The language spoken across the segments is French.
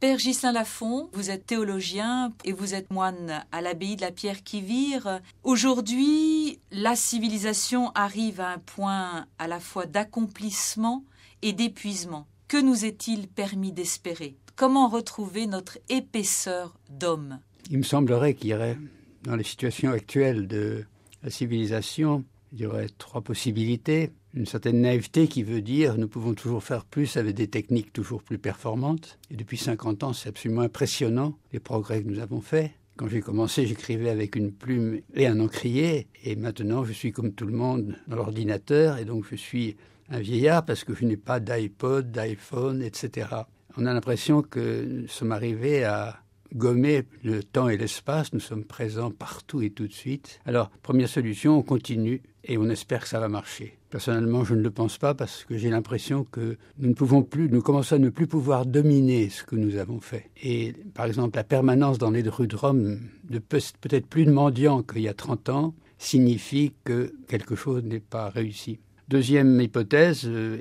Père Ghislain Lafont, vous êtes théologien et vous êtes moine à l'abbaye de la Pierre-qui-Vire. Aujourd'hui, la civilisation arrive à un point à la fois d'accomplissement et d'épuisement. Que nous est-il permis d'espérer? Comment retrouver notre épaisseur d'homme? Il me semblerait qu'il y aurait, dans les situations actuelles de la civilisation, il y aurait trois possibilités. Une certaine naïveté qui veut dire nous pouvons toujours faire plus avec des techniques toujours plus performantes. Et depuis 50 ans, c'est absolument impressionnant les progrès que nous avons faits. Quand j'ai commencé, j'écrivais avec une plume et un encrier. Et maintenant, je suis comme tout le monde dans l'ordinateur. Et donc, je suis un vieillard parce que je n'ai pas d'iPod, d'iPhone, etc. On a l'impression que nous sommes arrivés à gommer le temps et l'espace. Nous sommes présents partout et tout de suite. Alors, première solution, on continue et on espère que ça va marcher. Personnellement, je ne le pense pas parce que j'ai l'impression que nous commençons à ne plus pouvoir dominer ce que nous avons fait. Et par exemple, la permanence dans les rues de Rome de peut-être plus de mendiants qu'il y a 30 ans signifie que quelque chose n'est pas réussi. Deuxième hypothèse,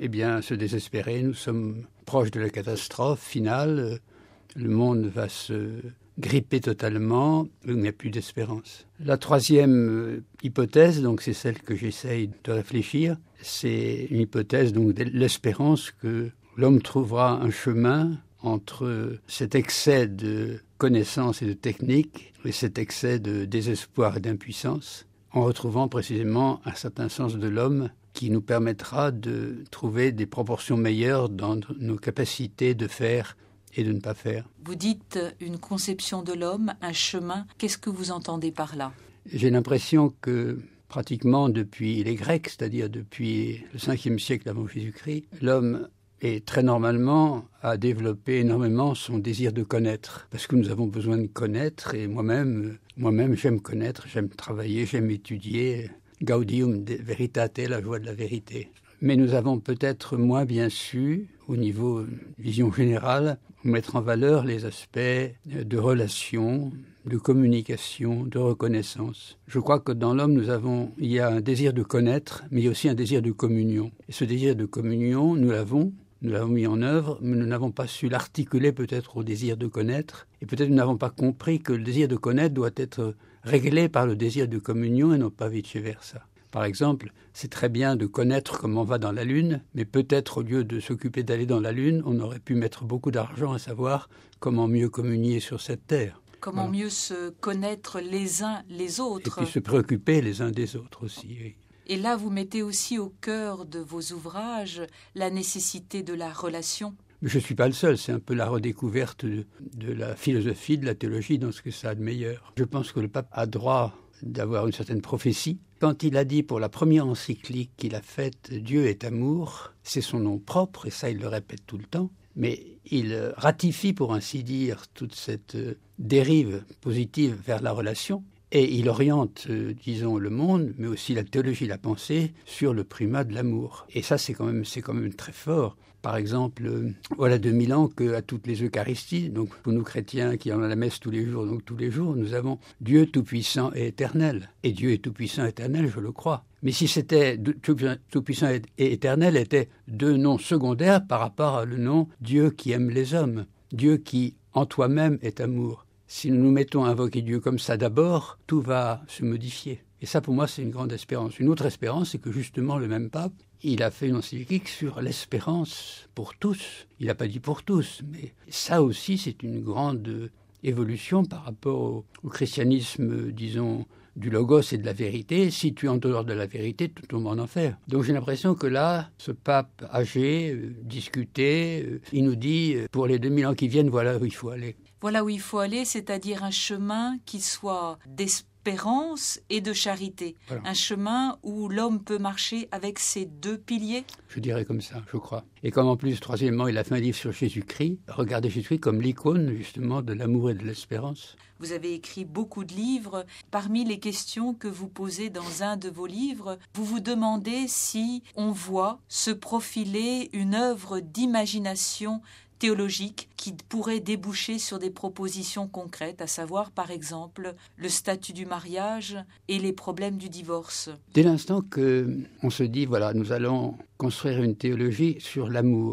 se désespérer. Nous sommes proches de la catastrophe finale. Le monde va se gripper totalement, il n'y a plus d'espérance. La troisième hypothèse, donc c'est celle que j'essaye de réfléchir, c'est une hypothèse donc de l'espérance que l'homme trouvera un chemin entre cet excès de connaissances et de techniques et cet excès de désespoir et d'impuissance, en retrouvant précisément un certain sens de l'homme qui nous permettra de trouver des proportions meilleures dans nos capacités de faire et de ne pas faire. Vous dites une conception de l'homme, un chemin. Qu'est-ce que vous entendez par là? J'ai l'impression que pratiquement depuis les Grecs, c'est-à-dire depuis le 5e siècle avant Jésus-Christ, l'homme est très normalement a développé énormément son désir de connaître. Parce que nous avons besoin de connaître et moi-même j'aime connaître, j'aime travailler, j'aime étudier. Gaudium de veritate, la joie de la vérité. Mais nous avons peut-être moins bien su, au niveau vision générale, mettre en valeur les aspects de relations, de communication, de reconnaissance. Je crois que dans l'homme, il y a un désir de connaître, mais il y a aussi un désir de communion. Et ce désir de communion, nous l'avons mis en œuvre, mais nous n'avons pas su l'articuler peut-être au désir de connaître. Et peut-être nous n'avons pas compris que le désir de connaître doit être réglé par le désir de communion et non pas vice-versa. Par exemple, c'est très bien de connaître comment on va dans la Lune, mais peut-être au lieu de s'occuper d'aller dans la Lune, on aurait pu mettre beaucoup d'argent à savoir comment mieux communier sur cette Terre. Comment mieux se connaître les uns les autres. Et puis se préoccuper les uns des autres aussi, oui. Et là, vous mettez aussi au cœur de vos ouvrages la nécessité de la relation. Mais je ne suis pas le seul, c'est un peu la redécouverte de la philosophie, de la théologie dans ce que ça a de meilleur. Je pense que le pape a droit d'avoir une certaine prophétie. Quand il a dit pour la première encyclique qu'il a faite « Dieu est amour », c'est son nom propre, et ça il le répète tout le temps, mais il ratifie pour ainsi dire toute cette dérive positive vers la relation, et il oriente, le monde, mais aussi la théologie, la pensée, sur le primat de l'amour. Et ça, c'est quand même très fort. Par exemple, voilà 2000 ans qu'à toutes les Eucharisties, donc pour nous chrétiens qui allons à la messe tous les jours, donc tous les jours, nous avons Dieu tout-puissant et éternel. Et Dieu est tout-puissant et éternel, je le crois. Mais si c'était tout-puissant et éternel étaient deux noms secondaires par rapport à le nom Dieu qui aime les hommes, Dieu qui en toi-même est amour. Si nous nous mettons à invoquer Dieu comme ça d'abord, tout va se modifier. Et ça, pour moi, c'est une grande espérance. Une autre espérance, c'est que justement, le même pape, il a fait une encyclique sur l'espérance pour tous. Il n'a pas dit pour tous, mais ça aussi, c'est une grande évolution par rapport au christianisme, disons, du logos et de la vérité. Si tu es en dehors de la vérité, tu tombes en enfer. Donc j'ai l'impression que là, ce pape âgé, discuté, il nous dit, pour les 2000 ans qui viennent, voilà où il faut aller. Voilà où il faut aller, c'est-à-dire un chemin qui soit d'espérance et de charité. Voilà. Un chemin où l'homme peut marcher avec ces deux piliers. Je dirais comme ça, je crois. Et comme en plus, troisièmement, il a fait un livre sur Jésus-Christ, regardez Jésus-Christ comme l'icône justement de l'amour et de l'espérance. Vous avez écrit beaucoup de livres. Parmi les questions que vous posez dans un de vos livres, vous vous demandez si on voit se profiler une œuvre d'imagination théologique qui pourrait déboucher sur des propositions concrètes, à savoir par exemple le statut du mariage et les problèmes du divorce. Dès l'instant qu'on se dit, voilà, nous allons construire une théologie sur l'amour,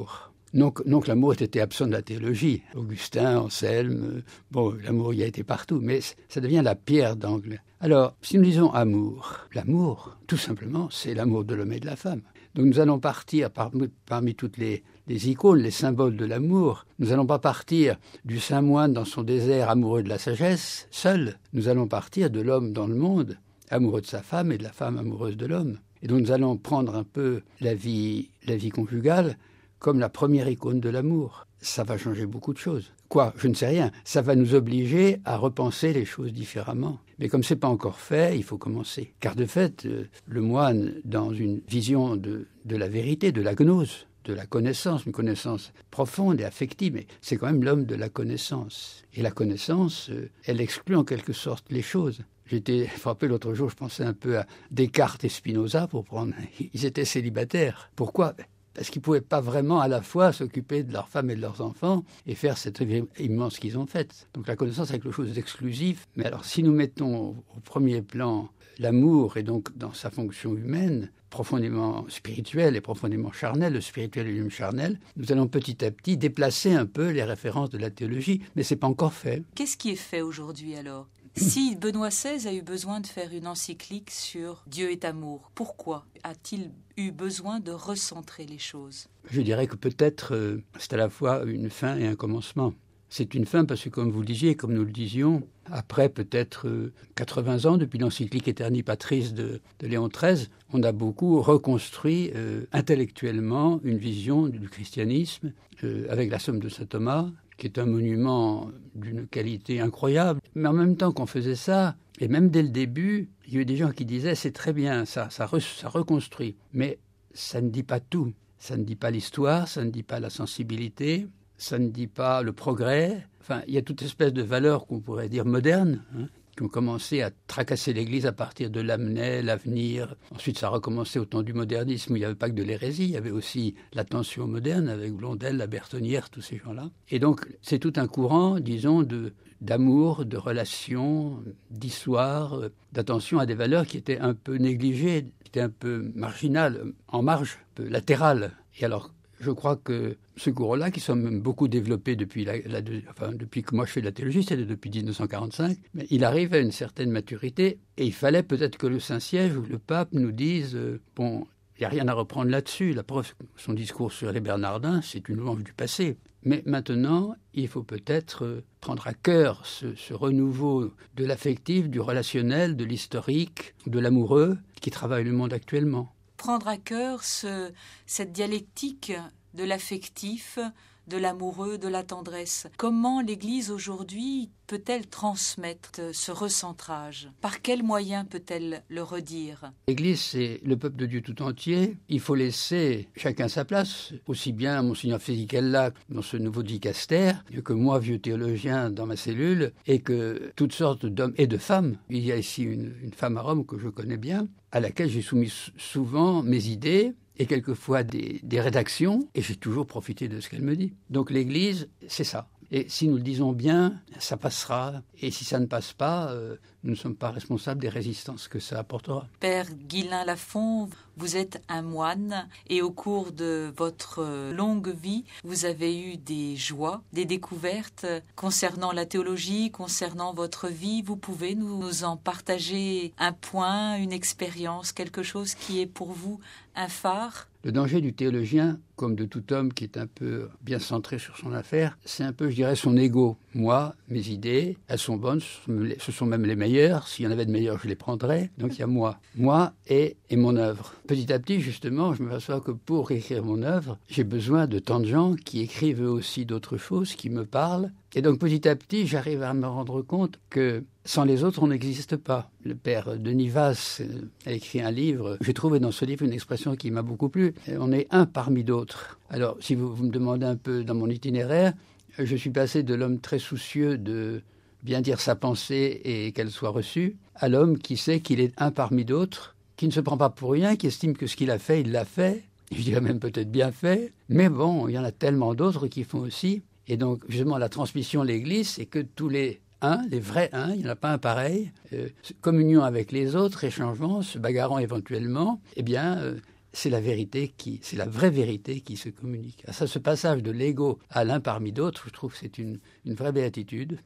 Non que l'amour ait été absent de la théologie. Augustin, Anselme, l'amour y a été partout, mais ça devient la pierre d'angle. Alors, si nous disons amour, l'amour, tout simplement, c'est l'amour de l'homme et de la femme. Donc nous allons partir parmi toutes les icônes, les symboles de l'amour. Nous n'allons pas partir du saint moine dans son désert amoureux de la sagesse, seul. Nous allons partir de l'homme dans le monde, amoureux de sa femme et de la femme amoureuse de l'homme. Et donc nous allons prendre un peu la vie conjugale comme la première icône de l'amour. Ça va changer beaucoup de choses. Quoi ? Je ne sais rien. Ça va nous obliger à repenser les choses différemment. Mais comme ce n'est pas encore fait, il faut commencer. Car de fait, le moine, dans une vision de la vérité, de la gnose, de la connaissance, une connaissance profonde et affective, mais c'est quand même l'homme de la connaissance. Et la connaissance, elle exclut en quelque sorte les choses. J'étais frappé l'autre jour, je pensais un peu à Descartes et Spinoza pour prendre... Ils étaient célibataires. Pourquoi ? Parce qu'ils ne pouvaient pas vraiment à la fois s'occuper de leurs femmes et de leurs enfants et faire cette œuvre immense qu'ils ont faite. Donc la connaissance est quelque chose d'exclusif. Mais alors si nous mettons au premier plan l'amour et donc dans sa fonction humaine, profondément spirituelle et profondément charnelle, le spirituel et l'humain charnel, nous allons petit à petit déplacer un peu les références de la théologie. Mais ce n'est pas encore fait. Qu'est-ce qui est fait aujourd'hui alors ? Si Benoît XVI a eu besoin de faire une encyclique sur Dieu est amour, pourquoi a-t-il eu besoin de recentrer les choses ? Je dirais que peut-être c'est à la fois une fin et un commencement. C'est une fin parce que, comme vous le disiez, comme nous le disions, après peut-être 80 ans, depuis l'encyclique Aeterni Patris de Léon XIII, on a beaucoup reconstruit intellectuellement une vision du christianisme avec la Somme de saint Thomas, qui est un monument d'une qualité incroyable. Mais en même temps qu'on faisait ça, et même dès le début, il y a eu des gens qui disaient « c'est très bien, ça reconstruit ». Mais ça ne dit pas tout. Ça ne dit pas l'histoire, ça ne dit pas la sensibilité, ça ne dit pas le progrès. Enfin, il y a toute espèce de valeurs qu'on pourrait dire modernes, qui ont commencé à tracasser l'Église à partir de Lamennais, l'avenir. Ensuite, ça a recommencé au temps du modernisme, où il n'y avait pas que de l'hérésie, il y avait aussi la tension moderne avec Blondel, la Bertonnière, tous ces gens-là. Et donc, c'est tout un courant, disons, d'amour, de relations, d'histoire, d'attention à des valeurs qui étaient un peu négligées, qui étaient un peu marginales, en marge, un peu latérales. Et alors, je crois que ce courant-là, qui sont même beaucoup développés depuis depuis que moi je fais de la théologie, c'est depuis 1945, mais il arrive à une certaine maturité et il fallait peut-être que le Saint-Siège ou le pape nous dise il n'y a rien à reprendre là-dessus. La preuve, son discours sur les Bernardins, c'est une louange du passé. Mais maintenant, il faut peut-être prendre à cœur ce renouveau de l'affectif, du relationnel, de l'historique, de l'amoureux qui travaille le monde actuellement. Prendre à cœur cette dialectique de l'affectif, de l'amoureux, de la tendresse. Comment l'Église aujourd'hui peut-elle transmettre ce recentrage ? Par quels moyens peut-elle le redire ? L'Église, c'est le peuple de Dieu tout entier. Il faut laisser chacun sa place, aussi bien Monseigneur Fisichella dans ce nouveau dicaster, que moi, vieux théologien, dans ma cellule, et que toutes sortes d'hommes et de femmes. Il y a ici une femme à Rome que je connais bien, à laquelle j'ai soumis souvent mes idées, et quelquefois des rédactions, et j'ai toujours profité de ce qu'elle me dit. Donc l'Église, c'est ça. Et si nous le disons bien, ça passera. Et si ça ne passe pas, nous ne sommes pas responsables des résistances que ça apportera. Père Guylain Lafond, vous êtes un moine et au cours de votre longue vie, vous avez eu des joies, des découvertes concernant la théologie, concernant votre vie. Vous pouvez nous en partager un point, une expérience, quelque chose qui est pour vous un phare ? Le danger du théologien, comme de tout homme qui est un peu bien centré sur son affaire, c'est un peu, je dirais, son ego. Moi, mes idées, elles sont bonnes, ce sont même les meilleures. S'il y en avait de meilleures, je les prendrais. Donc il y a moi. Moi et mon œuvre. Petit à petit, justement, je me m'aperçois que pour écrire mon œuvre, j'ai besoin de tant de gens qui écrivent eux aussi d'autres choses, qui me parlent. Et donc petit à petit, j'arrive à me rendre compte que sans les autres, on n'existe pas. Le père Denis Vasse a écrit un livre. J'ai trouvé dans ce livre une expression qui m'a beaucoup plu. On est un parmi d'autres. Alors, si vous me demandez un peu dans mon itinéraire, je suis passé de l'homme très soucieux de bien dire sa pensée et qu'elle soit reçue, à l'homme qui sait qu'il est un parmi d'autres, qui ne se prend pas pour rien, qui estime que ce qu'il a fait, il l'a fait. Je dirais même peut-être bien fait. Mais bon, il y en a tellement d'autres qui font aussi. Et donc, justement, la transmission de l'Église, c'est que tous les vrais uns, il n'y en a pas un pareil, communion avec les autres, échangeant, se bagarrant éventuellement, c'est la vraie vérité qui se communique. Ça, ce passage de l'ego à l'un parmi d'autres, je trouve que c'est une vraie béatitude.